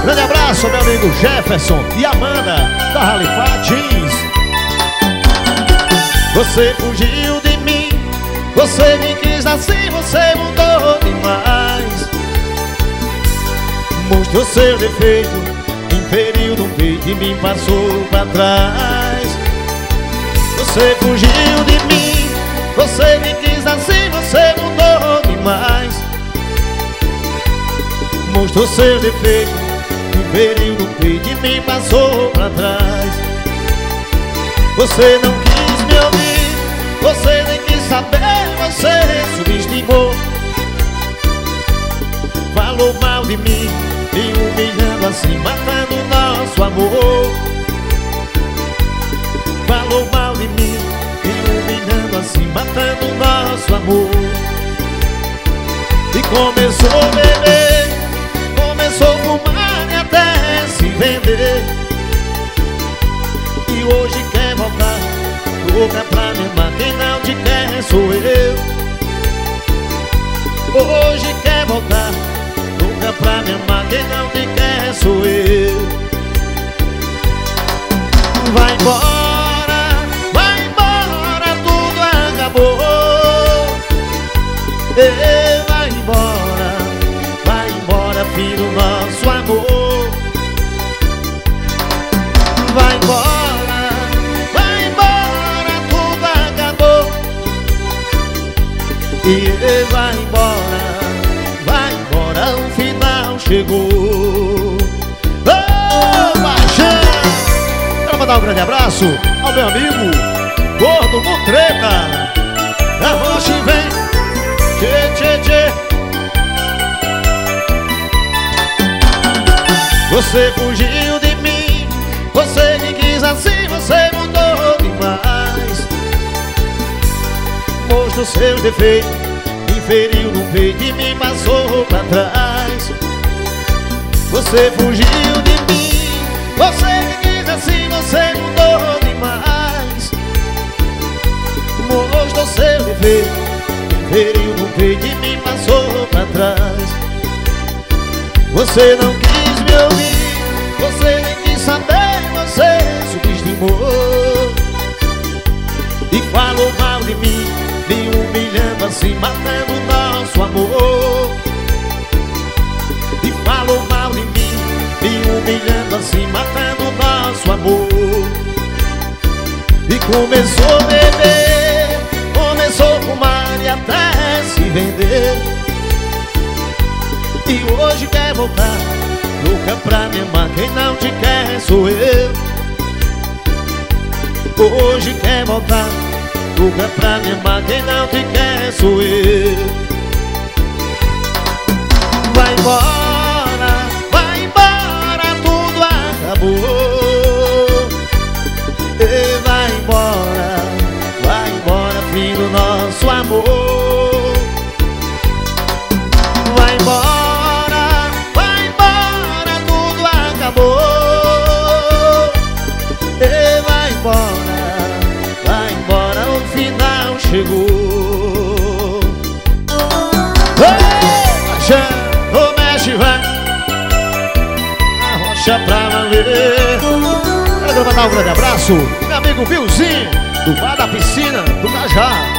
Grande abraço, meu amigo Jefferson e Amanda da Ralifá Jeans. Você fugiu de mim, você me quis assim, você mudou demais. Mostrou seu defeito, inferiu no peito e me passou pra trás. Você fugiu de mim, você me quis assim, você mudou demais. Mostrou seu defeito, inferiu no peito e me passou pra trás. Você não quis me ouvir, você nem quis saber, você subestimou. Falou mal de mim, me humilhando assim, matando nosso amor. Falou mal de mim, me humilhando assim, matando nosso amor. E começou a beber, começou a fumar e até se vender. E hoje quer voltar, louca pra me amar, quem não te quer sou eu. Hoje quer voltar, louca pra me amar, quem não te quer sou eu. Vai embora, tudo acabou. Vai embora, filho, nosso amor. Vai embora, tudo acabou. E vai embora, o final chegou. Oh, paixão! Quero mandar um grande abraço ao meu amigo Gordo Mutreta. A rocha vem, tchê, tchê, tchê. Você fugiu de mim, você me quis assim, você mudou demais. Mostrou seus defeitos, inferiu no peito e me passou pra trás. Você fugiu de mim, você me quis assim, você mudou demais. Mostrou seu defeito, inferiu no peito e me passou pra trás. Você não quis me ouvir, você nem quis saber, você subestimou. E falou mal de mim, me humilhando assim, matando nosso amor. E falou mal de mim, me humilhando assim, matando nosso amor. E começou a beber, começou a fumar e até se vender. E hoje quer voltar, louca pra me amar, quem não te quer sou eu. Hoje quer voltar, louca pra me amar, quem não te quer sou eu. Vai embora, tudo acabou. E vai embora, filho, nosso amor. Vai embora, tudo acabou. E vai embora, o final chegou. Ô, mexe, vai na rocha pra valer. Quero mandar um grande abraço, meu amigo Bilzinho, do bar da piscina do Cajá.